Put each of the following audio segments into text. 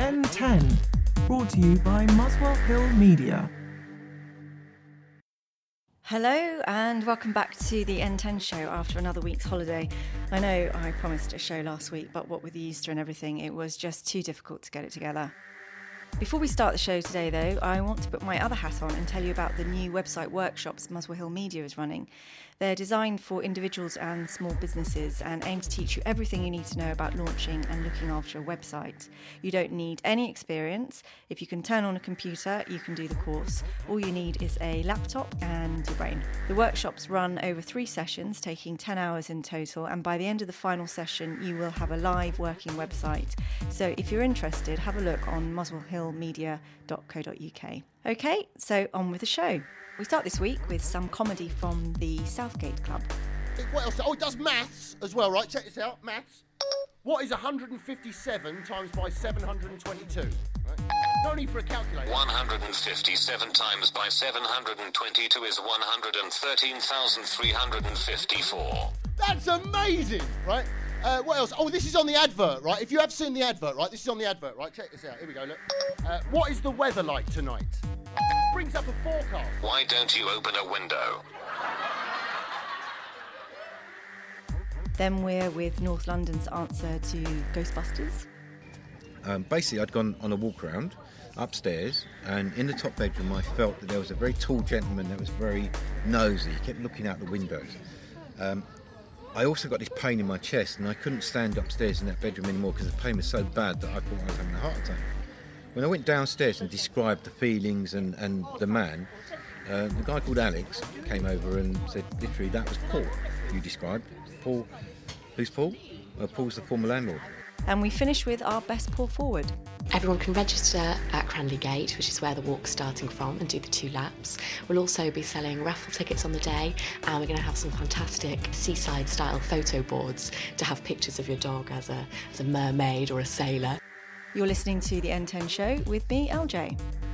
N10, brought to you by Muswell Hill Media. Hello and welcome back to the N10 show after another week's holiday. I know I promised a show last week, but what with the Easter and everything, it was just too difficult to get it together. Before we start the show today though, I want to put my other hat on and tell you about the new website workshops Muswell Hill Media is running. They're designed for individuals and small businesses and aim to teach you everything you need to know about launching and looking after a website. You don't need any experience. If you can turn on a computer, you can do the course. All you need is a laptop and your brain. The workshops run over 3 sessions, taking 10 hours in total, and by the end of the final session, you will have a live working website. So if you're interested, have a look on muswellhillmedia.co.uk. Okay, so on with the show. We start this week with some comedy from the Southgate Club. What else? Oh, it does maths as well, right? Check this out, maths. What is 157 times by 722? Right? No need for a calculator. 157 times by 722 is 113,354. That's amazing, right? What else? Oh, this is on the advert, right? If you have seen the advert, right? This is on the advert, right? Check this out. Here we go, look. What is the weather like tonight? Brings up a forecast. Why don't you open a window? Then we're with North London's answer to Ghostbusters. Basically, I'd gone on a walk around upstairs, and in the top bedroom I felt that there was a very tall gentleman that was very nosy. He kept looking out the windows. I also got this pain in my chest, and I couldn't stand upstairs in that bedroom anymore because the pain was so bad that I thought I was having a heart attack. When I went downstairs and described the feelings and the man, the guy called Alex came over and said, literally, that was Paul you described. Paul, who's Paul? Well, Paul's the former landlord. And we finish with our best pull forward. Everyone can register at Cranley Gate, which is where the walk's starting from, and do the 2 laps. We'll also be selling raffle tickets on the day, and we're going to have some fantastic seaside-style photo boards to have pictures of your dog as a mermaid or a sailor. You're listening to the N10 show with me, LJ.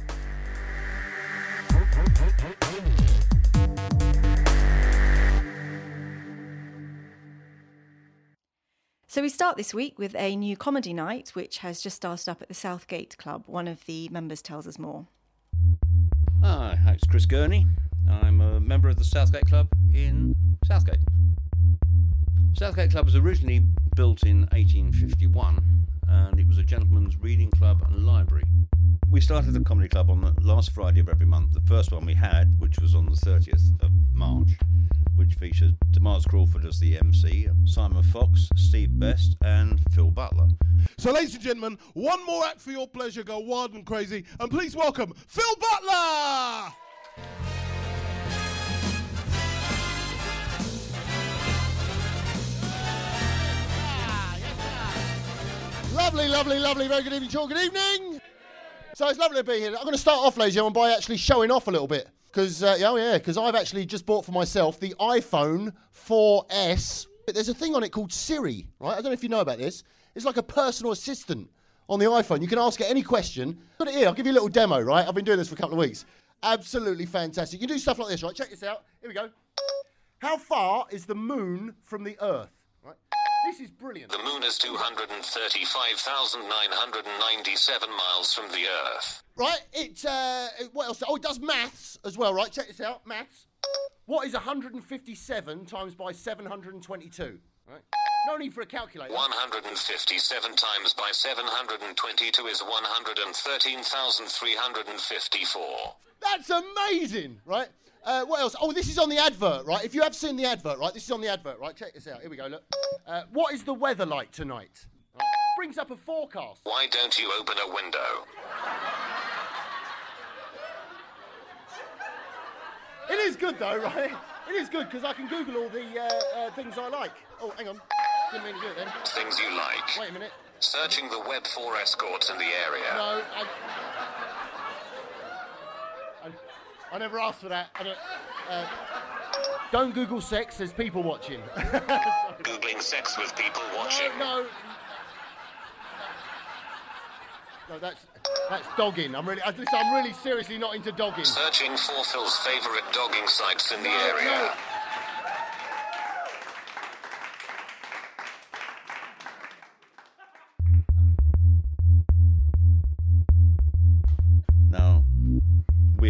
So we start this week with a new comedy night, which has just started up at the Southgate Club. One of the members tells us more. Hi, it's Chris Gurney. I'm a member of the Southgate Club in Southgate. Southgate Club was originally built in 1851, and it was a gentleman's reading club and library. We started the comedy club on the last Friday of every month. The first one we had, which was on the 30th of March, which featured Mars Crawford as the MC, Simon Fox, Steve Best, and Phil Butler. So, ladies and gentlemen, one more act for your pleasure. Go wild and crazy, and please welcome Phil Butler! Lovely, lovely, lovely. Very good evening, Sean. Good evening. So it's lovely to be here. I'm going to start off, ladies and gentlemen, by actually showing off a little bit. Because I've actually just bought for myself the iPhone 4S. There's a thing on it called Siri, right? I don't know if you know about this. It's like a personal assistant on the iPhone. You can ask it any question. Got it here. I'll give you a little demo, right? I've been doing this for a couple of weeks. Absolutely fantastic. You can do stuff like this, right? Check this out. Here we go. How far is the moon from the Earth? Right? This is brilliant. The moon is 235,997 miles from the Earth. Right, what else? Oh, it does maths as well, right? Check this out, maths. What is 157 times by 722? Right? No need for a calculator. 157 times by 722 is 113,354. That's amazing, right? What else? Oh, this is on the advert, right? If you have seen the advert, right? This is on the advert, right? Check this out. Here we go, look. What is the weather like tonight? Right? Brings up a forecast. Why don't you open a window? It is good, though, right? It is good, because I can Google all the things I like. Oh, hang on. Didn't mean to do it then. Things you like. Wait a minute. Searching the web for escorts in the area. No, I never asked for that. Don't Google sex, there's people watching. Googling sex with people watching. No, that's dogging. I'm really seriously not into dogging. Searching for Phil's favourite dogging sites in the area. No.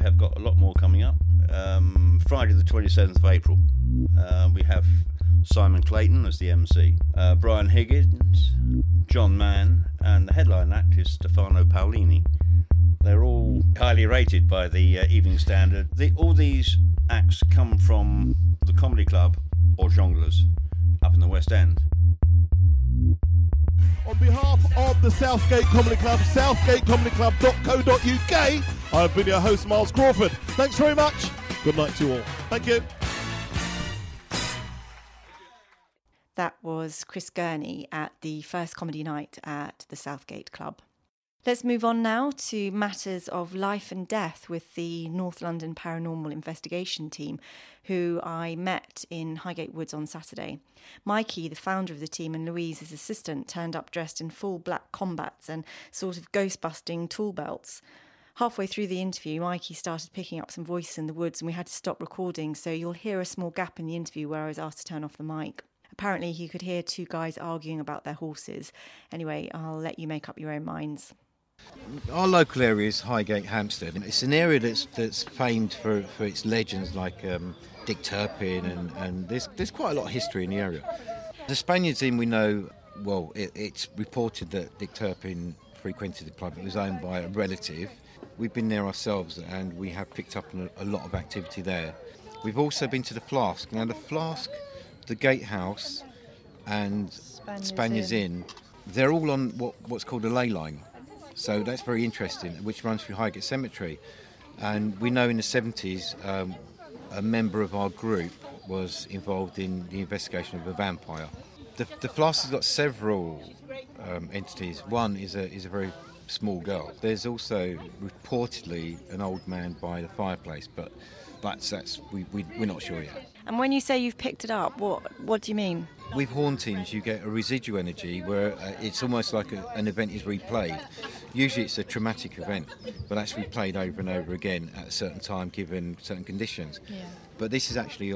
have got a lot more coming up. Friday the 27th of April, we have Simon Clayton as the MC, Brian Higgins, John Mann, and the headline act is Stefano Paolini. They're all highly rated by the Evening Standard. All these acts come from the Comedy Club or Jongleurs up in the West End. On behalf of the Southgate Comedy Club, southgatecomedyclub.co.uk, I've been your host, Miles Crawford. Thanks very much. Good night to you all. Thank you. That was Chris Gurney at the first comedy night at the Southgate Club. Let's move on now to matters of life and death with the North London Paranormal Investigation team, who I met in Highgate Woods on Saturday. Mikey, the founder of the team, and Louise, his assistant, turned up dressed in full black combats and sort of ghost-busting tool belts. Halfway through the interview, Mikey started picking up some voices in the woods and we had to stop recording, so you'll hear a small gap in the interview where I was asked to turn off the mic. Apparently, you could hear two guys arguing about their horses. Anyway, I'll let you make up your own minds. Our local area is Highgate, Hampstead. It's an area that's famed for its legends like Dick Turpin, and there's quite a lot of history in the area. The Spaniards Inn, we know, well, it's reported that Dick Turpin frequented the club. It was owned by a relative. We've been there ourselves and we have picked up on a lot of activity there. We've also been to the Flask. Now the Flask, the Gatehouse and Spaniards Inn, they're all on what's called a ley line. So that's very interesting, which runs through Highgate Cemetery. And we know in the 70s, a member of our group was involved in the investigation of a vampire. The Flask has got several entities. One is a very small girl. There's also reportedly an old man by the fireplace, but we're not sure yet. And when you say you've picked it up, what do you mean? With hauntings, you get a residual energy where it's almost like an event is replayed. Usually it's a traumatic event, but that's replayed over and over again at a certain time given certain conditions. Yeah. But this is actually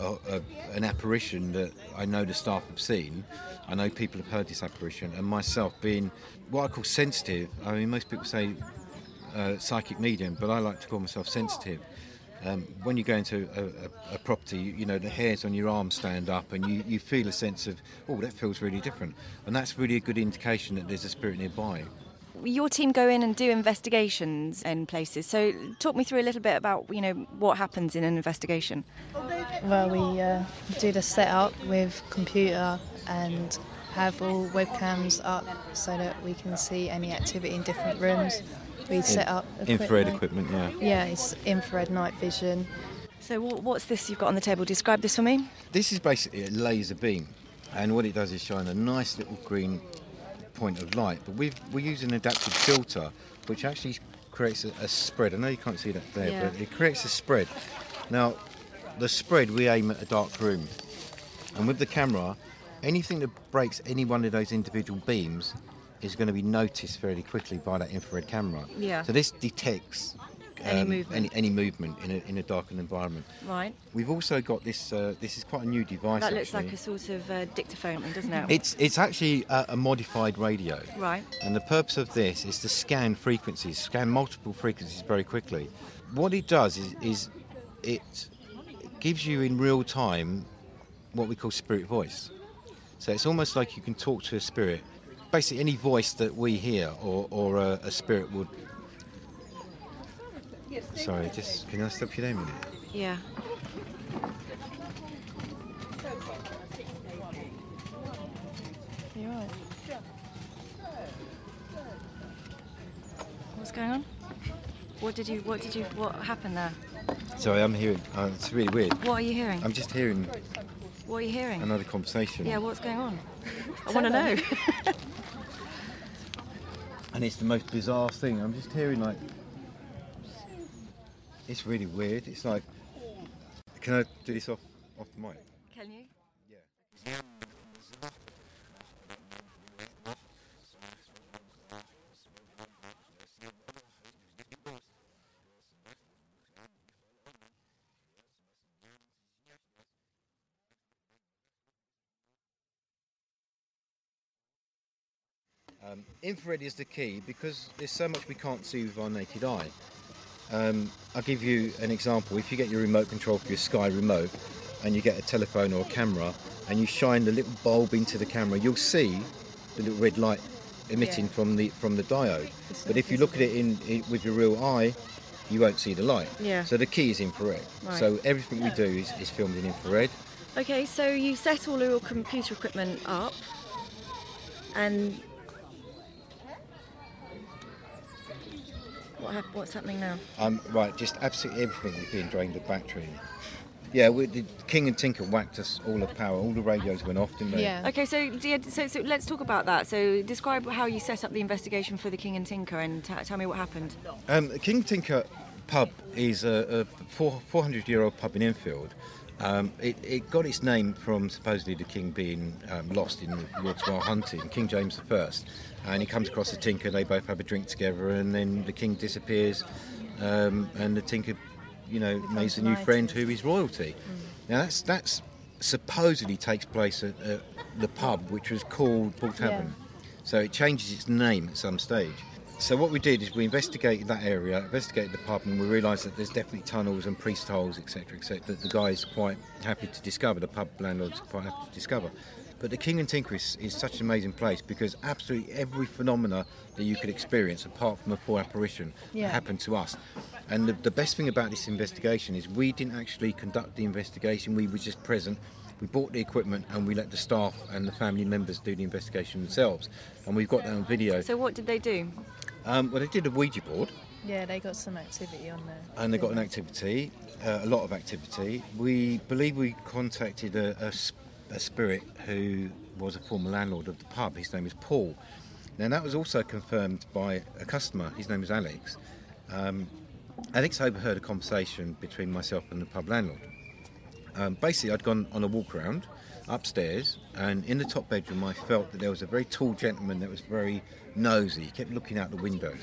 an apparition that I know the staff have seen. I know people have heard this apparition, and myself being what I call sensitive, I mean most people say psychic medium, but I like to call myself sensitive. When you go into a property, you know, the hairs on your arms stand up and you feel a sense of, oh, that feels really different. And that's really a good indication that there's a spirit nearby. Your team go in and do investigations in places. So talk me through a little bit about, you know, what happens in an investigation. Well, we do the setup with computer and have all webcams up so that we can see any activity in different rooms. We set up infrared equipment, yeah. Yeah, it's infrared night vision. So what's this you've got on the table? Describe this for me. This is basically a laser beam, and what it does is shine a nice little green point of light. But we use an adaptive filter, which actually creates a spread. I know you can't see that there, but it creates a spread. Now, the spread we aim at a dark room, and with the camera, anything that breaks any one of those individual beams is going to be noticed fairly quickly by that infrared camera. Yeah. So this detects any movement in a darkened environment. Right. We've also got this. This is quite a new device. That looks like a sort of dictaphone, doesn't it? It's actually a modified radio. Right. And the purpose of this is to scan multiple frequencies very quickly. What it does is it gives you in real time what we call spirit voice. So it's almost like you can talk to a spirit. Basically, any voice that we hear or a spirit would... Sorry, can I stop you there a minute? Yeah. You're right. What's going on? What happened there? Sorry, I'm hearing... it's really weird. What are you hearing? I'm just hearing... What are you hearing? Another conversation. Yeah, what's going on? I want to know. And it's the most bizarre thing. I'm just hearing like... It's really weird. It's like... Can I do this off the mic? Can you? Yeah. Infrared is the key because there's so much we can't see with our naked eye. I'll give you an example. If you get your remote control for your Sky remote and you get a telephone or a camera and you shine the little bulb into the camera, you'll see the little red light emitting from the diode. But if you look at it with your real eye, you won't see the light. Yeah. So the key is infrared. Right. So everything we do is filmed in infrared. Okay, so you set all your computer equipment up, and what's happening now? Right, just absolutely everything is being drained of battery. Yeah, the King and Tinker whacked us all of power. All the radios went off, didn't they? Yeah. Okay, so let's talk about that. So describe how you set up the investigation for the King and Tinker, and tell me what happened. King and Tinker pub is a 400-year-old pub in Enfield. It got its name from supposedly the king being lost in the woods while hunting, King James I, and he comes across the Tinker. They both have a drink together, and then the king disappears, and the Tinker, makes a new friend who is royalty. Now that's supposedly takes place at the pub, which was called Bull Tavern. So it changes its name at some stage. So what we did is we investigated that area, investigated the pub, and we realised that there's definitely tunnels and priest holes, etc., that the guy's quite happy to discover, the pub landlord's quite happy to discover. But the King and Tinker is such an amazing place because absolutely every phenomena that you could experience, apart from a poor apparition, happened to us. And the best thing about this investigation is we didn't actually conduct the investigation, we were just present. We bought the equipment and we let the staff and the family members do the investigation themselves. And we've got that on video. So what did they do? Well, they did a Ouija board. Yeah, they got some activity on there. And they got an activity, a lot of activity. We believe we contacted a spirit who was a former landlord of the pub. His name is Paul. Now, that was also confirmed by a customer. His name is Alex. Alex overheard a conversation between myself and the pub landlord. Basically, I'd gone on a walk around upstairs, and in the top bedroom I felt that there was a very tall gentleman that was very nosy. He kept looking out the windows.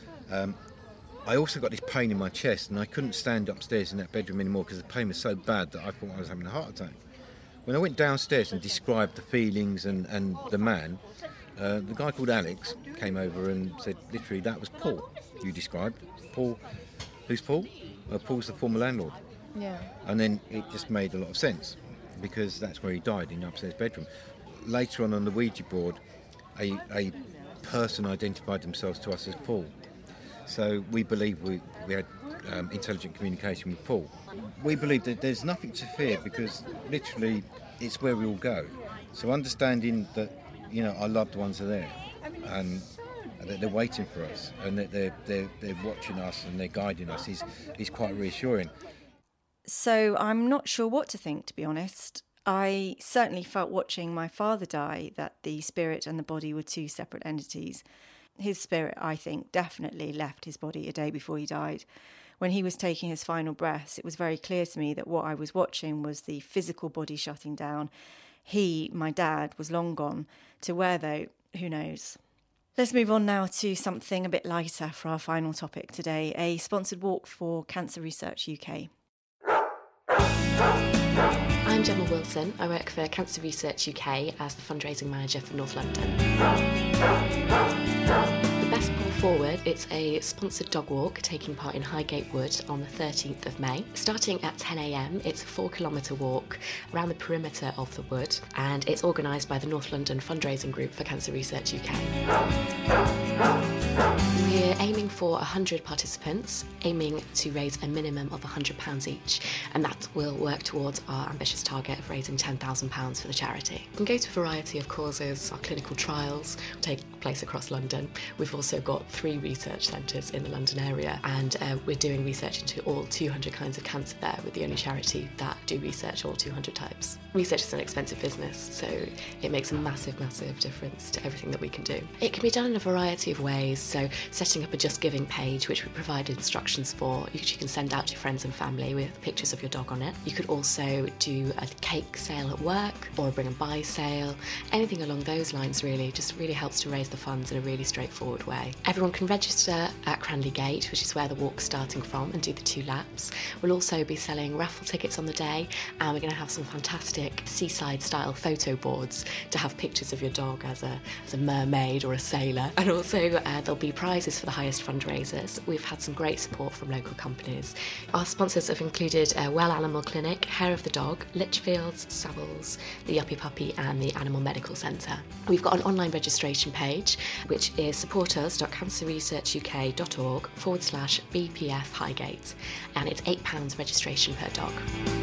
I also got this pain in my chest, and I couldn't stand upstairs in that bedroom anymore because the pain was so bad that I thought I was having a heart attack. When I went downstairs and described the feelings and the man, the guy called Alex came over and said, literally, that was Paul you described. Paul, who's Paul? Paul's the former landlord. Yeah. And then it just made a lot of sense because that's where he died, in the upstairs bedroom. Later on the Ouija board, a person identified themselves to us as Paul. So we believe we had intelligent communication with Paul. We believe that there's nothing to fear because literally it's where we all go. So understanding that our loved ones are there and that they're waiting for us and that they're watching us and they're guiding us is quite reassuring. So I'm not sure what to think, to be honest. I certainly felt watching my father die that the spirit and the body were two separate entities. His spirit, I think, definitely left his body a day before he died. When he was taking his final breaths, it was very clear to me that what I was watching was the physical body shutting down. He, my dad, was long gone. To where, though, who knows? Let's move on now to something a bit lighter for our final topic today, a sponsored walk for Cancer Research UK. I'm Gemma Wilson. I work for Cancer Research UK as the fundraising manager for North London. The Best Paw Forward, it's a sponsored dog walk taking part in Highgate Wood on the 13th of May. Starting at 10 a.m, it's a 4-kilometre walk around the perimeter of the wood, and it's organised by the North London fundraising group for Cancer Research UK. We're aiming for 100 participants, aiming to raise a minimum of £100 each, and that will work towards our ambitious target of raising £10,000 for the charity. We can go to a variety of causes. Our clinical trials take place across London. We've also got 3 research centres in the London area, and we're doing research into all 200 kinds of cancer there. We're the only charity that do research all 200 types. Research is an expensive business, so it makes a massive, massive difference to everything that we can do. It can be done in a variety of ways, so setting up a Just Giving page, which we provide instructions for, which you can send out to your friends and family with pictures of your dog on it. You could also do a cake sale at work or a bring and buy sale, anything along those lines really, just really helps to raise the funds in a really straightforward way. Everyone can register at Cranley Gate, which is where the walk's starting from, and do the 2 laps. We'll also be selling raffle tickets on the day, and we're going to have some fantastic seaside style photo boards to have pictures of your dog as a mermaid or a sailor. And also there'll be prizes always for the highest fundraisers. We've had some great support from local companies. Our sponsors have included Well Animal Clinic, Hair of the Dog, Litchfields, Savills, the Yuppie Puppy and the Animal Medical Centre. We've got an online registration page which is supporters.cancerresearchuk.org/BPF Highgate, and it's £8 registration per dog.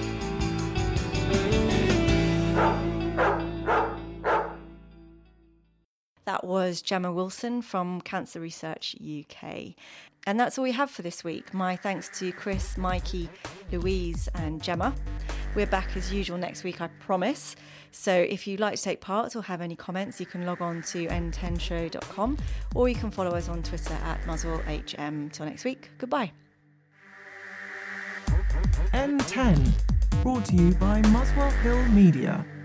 That was Gemma Wilson from Cancer Research UK. And that's all we have for this week. My thanks to Chris, Mikey, Louise and Gemma. We're back as usual next week, I promise. So if you'd like to take part or have any comments, you can log on to n10show.com or you can follow us on Twitter at MuswellHM. Till next week, goodbye. N10, brought to you by Muswell Hill Media.